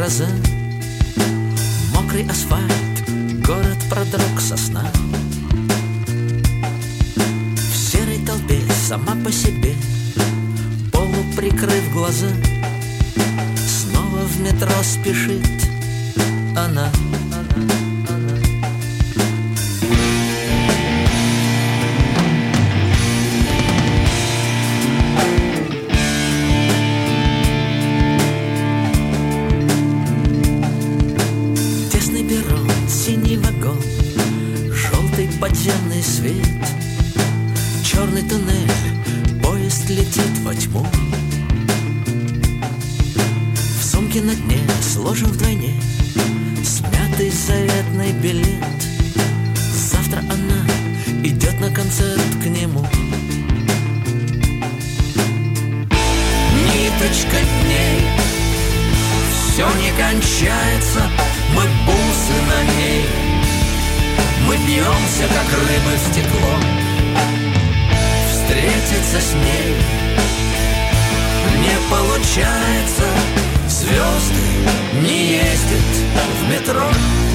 гроза, мокрый асфальт, город продрог со сна. В серой толпе сама по себе, полуприкрыв глаза, снова в метро спешит она. Тесный перрон, синий вагон, желтый подземный свет, черный туннель, поезд летит во тьму. В сумке на дне сложен вдвойне смятый заветный билет. Завтра она идет на концерт к нему. Ниточка дней, все не кончается, мы бусы на ней. Мы бьемся, как рыбы в стекло, встретиться с ней не получается. Звезды не ездят в метро.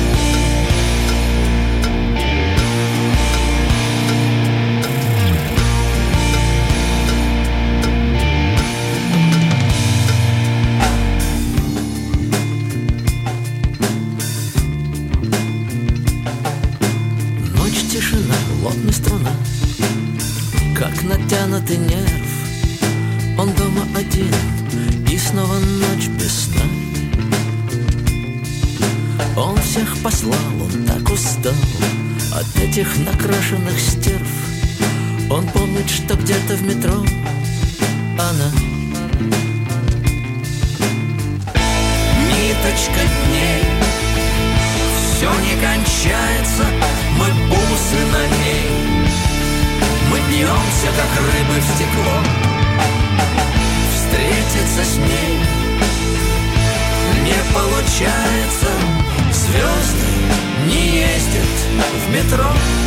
Ночь, тишина, лопнет струна, как натянутый нерв. Он дома один, и снова ночь без сна. Он всех послал, он так устал от этих накрашенных стерв. Он помнит, что где-то в метро она. Ниточка дней, все не кончается, мы бусы на ней. Мы бьемся, как рыбы в стекло, встретиться с ней не получается. Звезды не ездят в метро.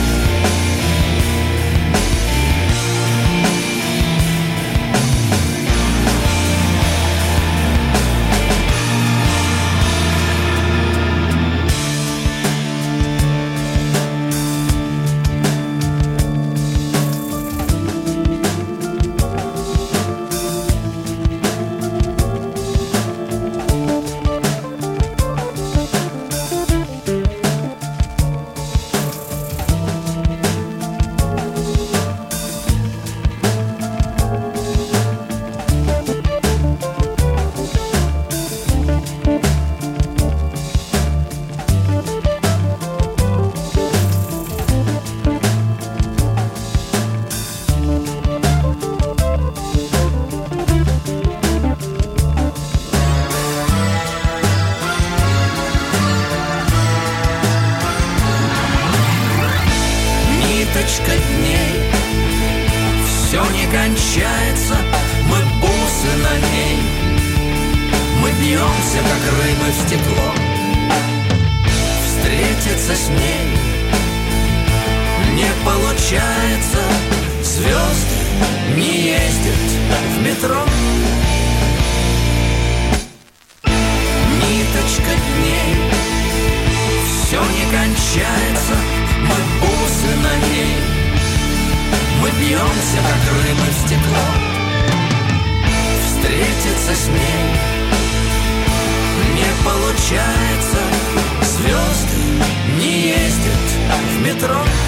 Ниточка дней, все не кончается, мы бусы на ней. Мы бьемся, как рыбы в стекло, встретиться с ней не получается. Звезды не ездят в метро. Ниточка дней, все не кончается, мы бусы на ней. Мы бьемся, как рыбы в стекло, встретиться с ней не получается. Звезды не ездят в метро.